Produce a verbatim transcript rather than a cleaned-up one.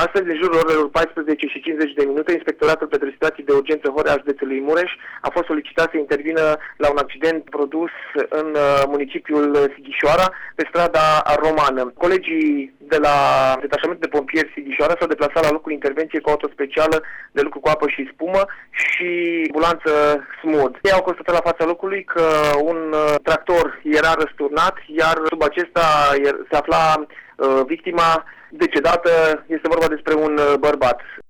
Astăzi, în jurul orelor paisprezece și cincizeci de minute, Inspectoratul pentru Situații de Urgență Horea a județului Mureș a fost solicitat să intervină la un accident produs în municipiul Sighișoara, pe strada Romană. Colegii de la Detașamentul de Pompieri Sighișoara s-au deplasat la locul intervenției cu auto specială de lucru cu apă și spumă și ambulanță SMUD. Ei au constatat la fața locului că un tractor era răsturnat, iar sub acesta se afla victima decedată. Este vorba despre un bărbat.